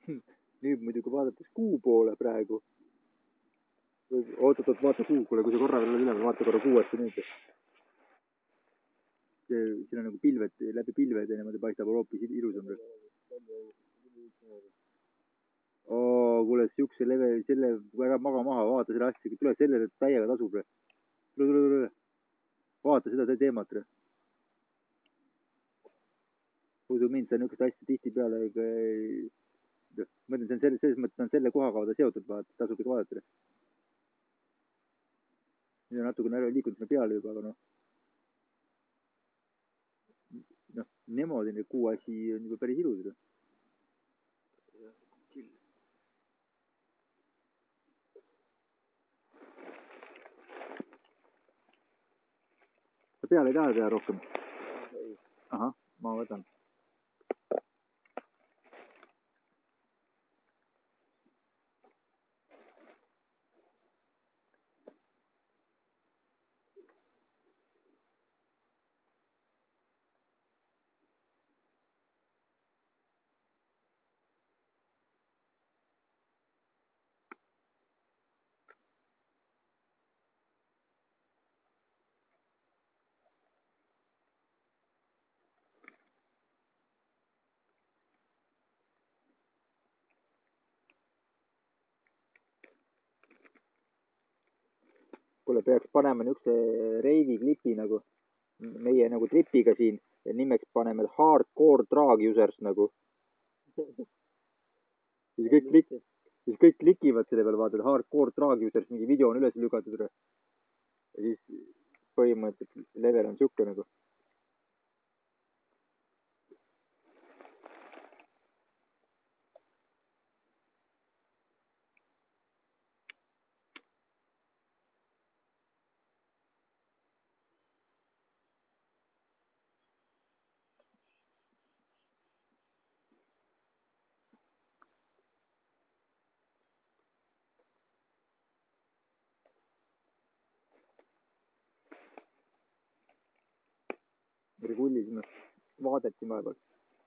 Nüüd muidugi vaadates kuu poole praegu. Oot, vaata kuu, kuule, kui sa korra veel üleval, vaata korra kuuesse nüüd. Siin on nagu pilved, läbi pilved ja niimoodi paistab hoopis ilusam. Kuule, siukse level, selle väga maga maha, vaata selle asja, tule sellele täiega tasub. Tule. Vaata seda teemat. Usu mind, see on niisugust asja tihtipeale, ma ütlen, see on selles mõttes on selle kohaga seotud, vaata, tasub ikka vaadata. Nüüd on natukene ära liikunud sinna peale juba, aga niimoodi kuu asi on juba päris ilus. Sa peale ei taha teha rohkem? Ahah, ma võtan. Kuule, peaks panema niisuguse reivi klipi nagu meie nagu tripiga siin ja nimeks paneme hardcore drag users nagu. Siis kõik klikivad selle peale, vaatad hardcore drag users, mingi video on üles lükatud. Ja siis põhimõtteliselt level on siuke nagu. Rullisime vaadet siin vahepeal.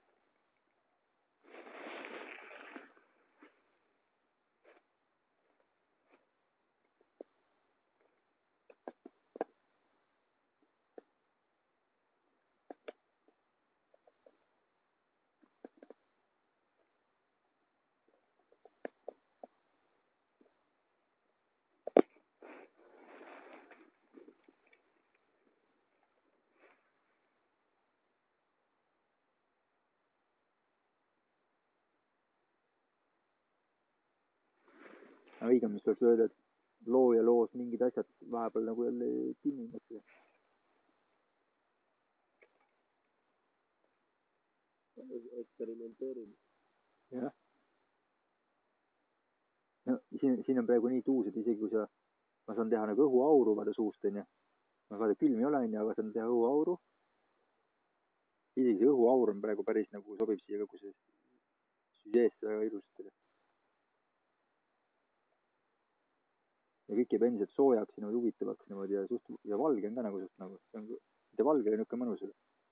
Õigem, mis tuleks öelda, et loo ja loos mingid asjad vahepeal nagu jälle kinni mõtlevad. Eksperimenteerime. Jah. No siin on praegu nii tuus, et isegi kui ma saan teha nagu õhuauru vaata suust, onju. Ma vaata külm ei ole, onju, aga saan teha õhuauru. Isegi see õhuaur on praegu päris nagu sobib siia, kui see süžeesse väga ilusasti. Ja kõik jääb endiselt soojaks ja niimoodi huvitavaks niimoodi ja valge on ka nagu suht nagu. Mitte valge, aga niisugune mõnus.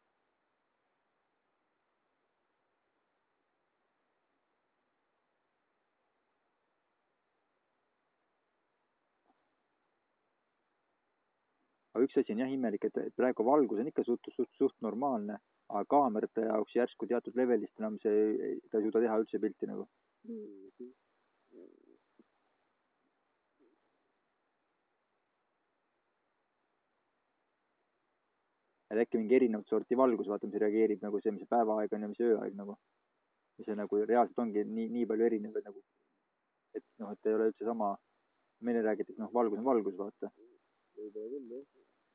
Aga üks asi on jah imelik, et praegu valgus on ikka suht normaalne, aga kaamerate jaoks järsku teatud levelist enam ta ei suuda teha üldse pilti nagu. Et äkki mingi erinevat sorti valgus, vaata, mis reageerib nagu see, mis päevaaeg on ja mis ööaeg nagu. Mis see nagu reaalselt ongi nii palju erinev nagu. Et et ei ole üldse sama. Meile räägiti, et valgus on valgus, vaata. Võib-olla küll, jah.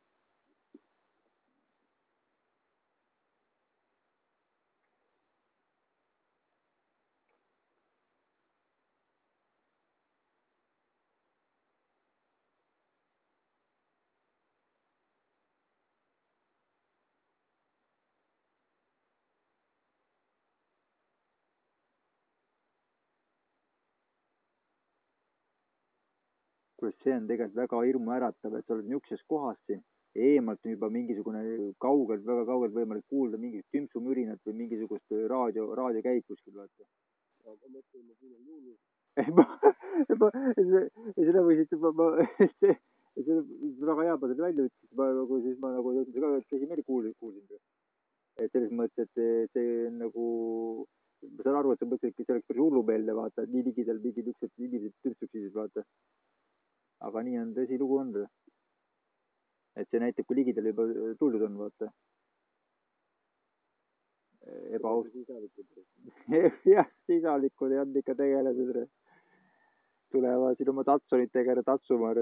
Kuidas see on tegelikult väga hirmuäratav, et sa oled niisuguses kohas siin ja eemalt on juba mingisugune kaugelt, väga kaugelt võimalik kuulda mingit tümpsumürinat või mingisugust raadio käib kuskil, vaata. seda võisid see väga hea, ma selle välja ütlesin, ma nagu siis ma nagu esimene kuulsin. Et selles mõttes, et see on nagu, ma saan aru, et sa mõtled, et see oleks päris hullumeelne, vaata, et nii ligidal mingid niisugused inimesed tümpsuksid, vaata. aga nii on, tõsilugu on. et see näitab, kui ligidal juba tuldud on, vaata. ebaaus. jah, sisalikud ei olnud ikka tegelased. tulevad siin oma tatsonitega tatsuma.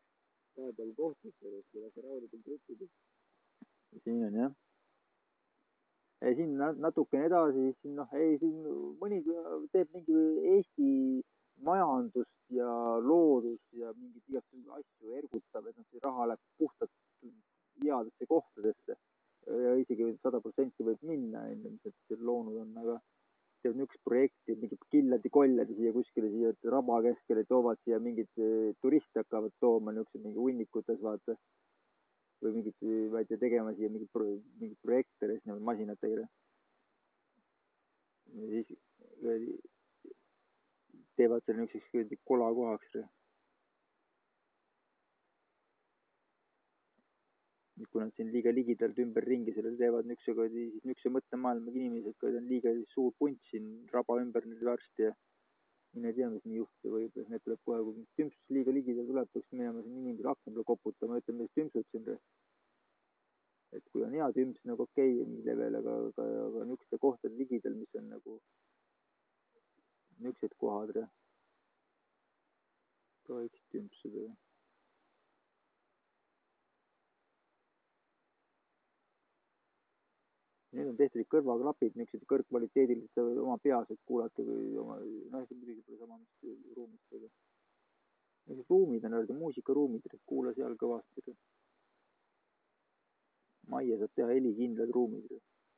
siin on jah. siin natukene edasi, siin noh, ei siin mõni teeb mingi Eesti majandust ja loodust ja mingeid igasugu asju ergutab, et noh, see raha läheb puhtalt headesse kohtadesse. ja isegi 100% võib minna, mis nad seal loonud on, aga teevad niisugust projekti, mingid killadi-kolladi siia kuskile siia raba keskele toovad siia mingeid turiste hakkavad tooma niisugused mingi hunnikutes, vaata. või mingit, ma ei tea, tegema siia mingit projekte erinevad masinatega. ja siis teevad seal niisuguseks kolakohaks. kui nad siin liiga ligidalt ümberringi selle teevad niisuguse mõttemaailmaga inimesed, kui on liiga suur punt siin raba ümber nüüd varsti ja mine tea, mis nii juhtuda võib. Need tuleb kohe, kui tümpsus liiga ligidal tuleb, peaks minema siin inimesele akna peale koputama, ütleme, mis tümpsud siin. et kui on hea tümps nagu okei, mingi level, aga niisuguste kohtade ligidal, mis on nagu niisugused kohad, tohiks tümpsuda. Need on tehtud kõrvaklapid, niisugused kõrgkvaliteedilised oma peas, et kuulata, kui oma, noh, muidugi pole sama, mis ruumidega. Niisugused ruumid on öelda, muusikaruumid, kuula seal kõvasti. majja saab teha helikindlad ruumid.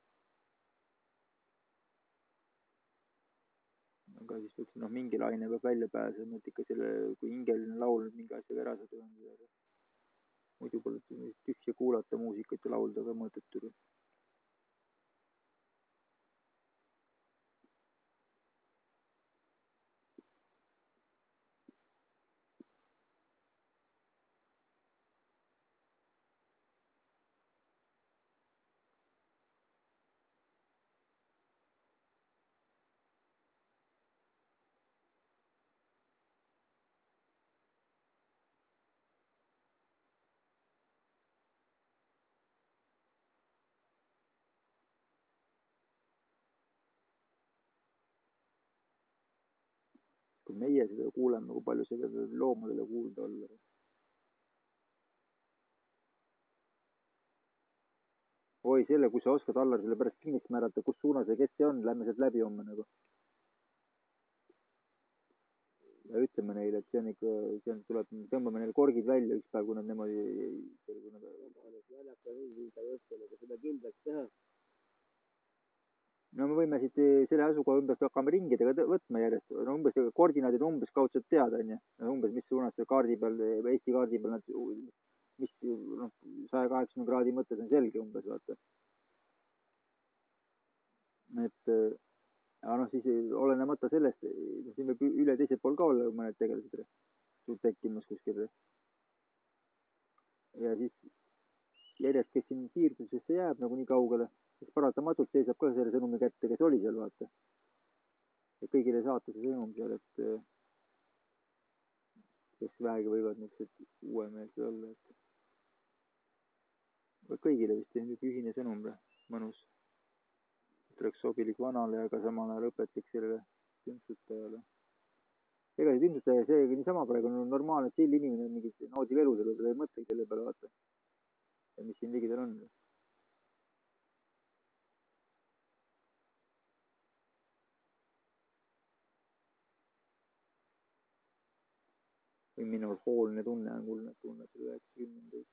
aga siis peaks, noh, mingi laine peab välja pääsema, et ikka selle, kui hingeline laul mingi asjaga ära saab ühendada. muidu pole tühja kuulata muusikat ja laulda ka mõttetu. kui meie seda kuuleme, kui palju see võib loomadele kuulda olla. oi selle, kui sa oskad, Allar, selle pärast kindlaks määrata, kus suunas ja kes see on, lähme sealt läbi homme nagu. ja ütleme neile, et see on ikka, see on, tuleb, tõmbame neile korgid välja üks päev, kui nad niimoodi. seda kindlaks teha. no me võime siit selle asukoha ümber hakkame ringidega võtma järjest, no umbes koordinaadid umbes kaudselt teada, onju. umbes mis suunas kaardi peal, Eesti kaardi peal nad, mis noh, 180 kraadi mõttes on selge umbes, vaata. et aga noh, siis olenemata sellest, siin võib üle teisel pool ka olla mõned tegelased tekkimas kuskil. ja siis järjest, kes siin siirdusesse jääb nagu nii kaugele, siis paratamatult see saab ka selle sõnumi kätte, kes oli seal, vaata. ja kõigile saata see sõnum seal, et kes vähegi võivad niisugused uuemeelsed olla, et kõigile vist niisugune ühine sõnum, mõnus. et oleks sobilik vanale, aga samal ajal õpetlik sellele tümpsutajale. ega see tümpsutaja, see niisama praegu on normaalne chill inimene, mingit naudib elu selle peale, ei mõtlegi selle peale, vaata. ja mis siin ligidal on. või minul hoolne tunne on, kuulnud tunne selle 90-ndaid.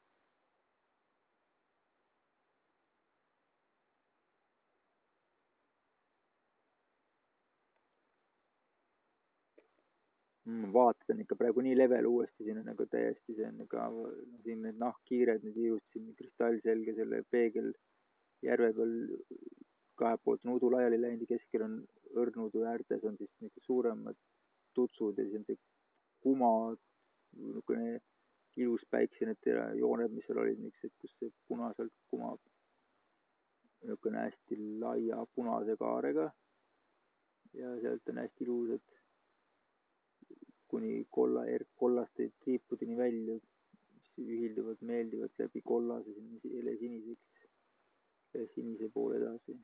vaated on ikka praegu nii level uuesti, siin on nagu täiesti, see on ka, siin need nahkhiired, need ilusti kristallselge selle peegel järve peal kahe poolt on udu laiali läinud ja keskel on õrnude äärtes on siis niisugused suuremad tutsud ja siis on see kuma, niisugune ilus päikse, need jooned, mis seal olid, niisugused, kus see punaselt kumab, niisugune hästi laia punase kaarega ja sealt on hästi ilusad kuni kollaste triipudeni välja, mis ühilduvad meeldivalt läbi kollase helesiniseks ja sinise poole edasi.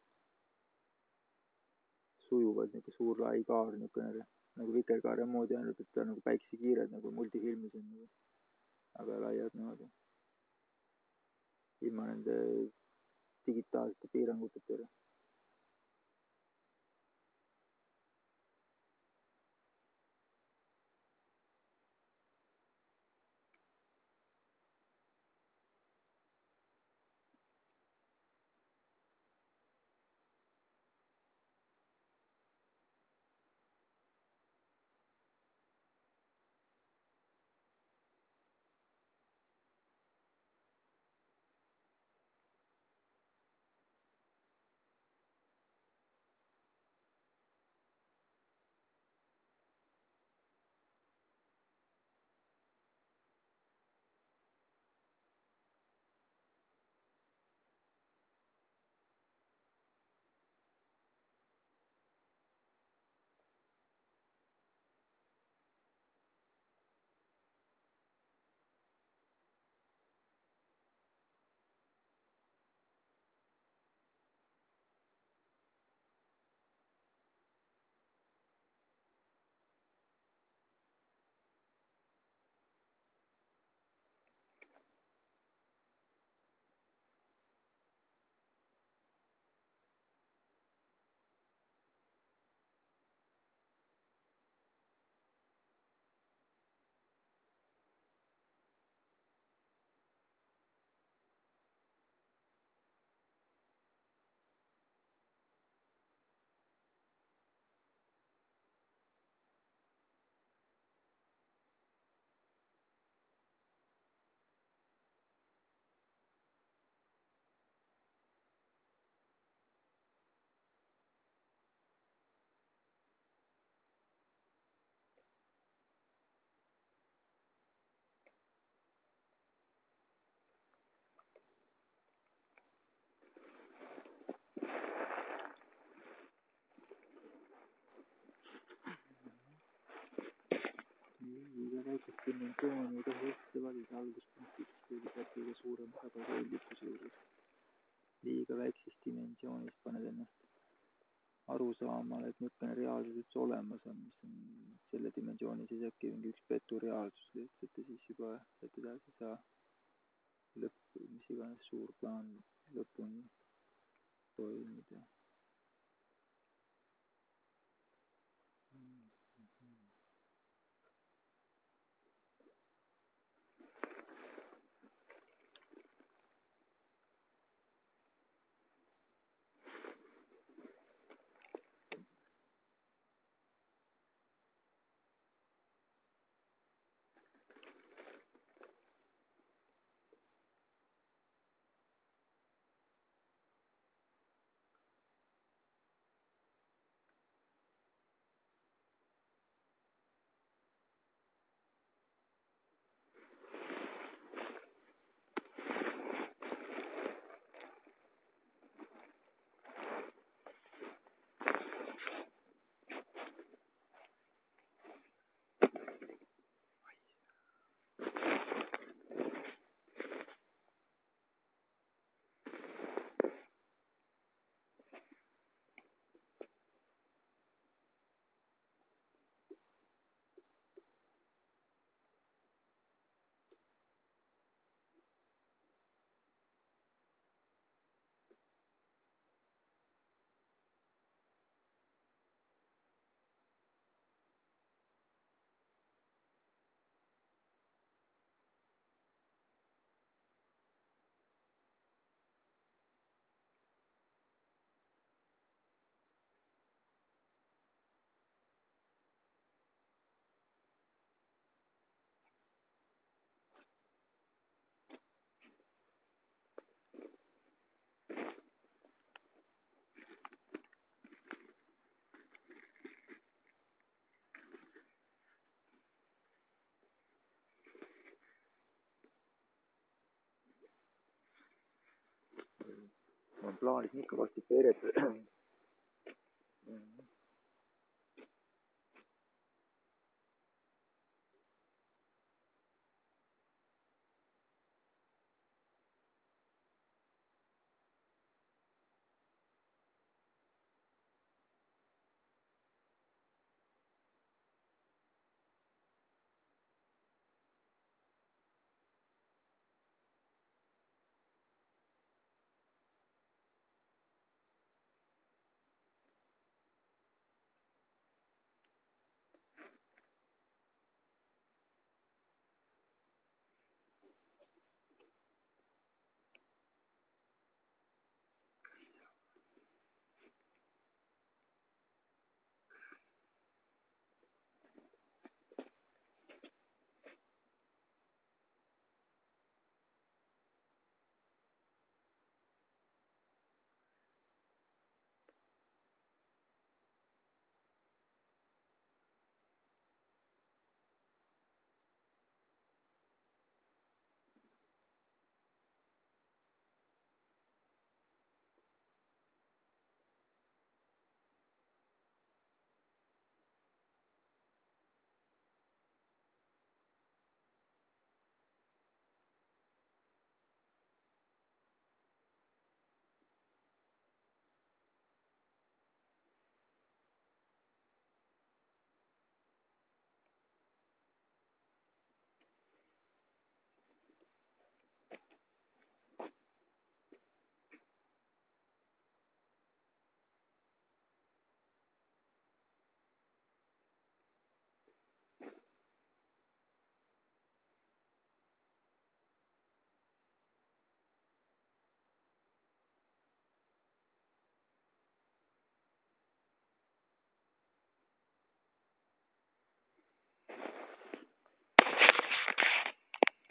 Sujuvalt niisugune suur lai kaar, niisugune nagu vikerkaare moodi, ainult et ta on nagu päiksekiired, nagu multifilmis on nagu, aga laiad niimoodi. Ilma nende digitaalsete piiranguteta. Liiga väikest dimensiooni ei tohi üldse valida alguspunktiks, kuigi peab kõige suurem tagasihoidlikkuse juures. Liiga väiksest dimensioonist paned ennast aru saamale, et niisugune reaalsus üldse olemas on, mis on selle dimensiooni sees äkki mingi üks petureaalsus lihtsalt ja siis juba sealt edasi ei saa mis iganes suur plaan lõpuni toimida. plaanis Mikko konstipeerida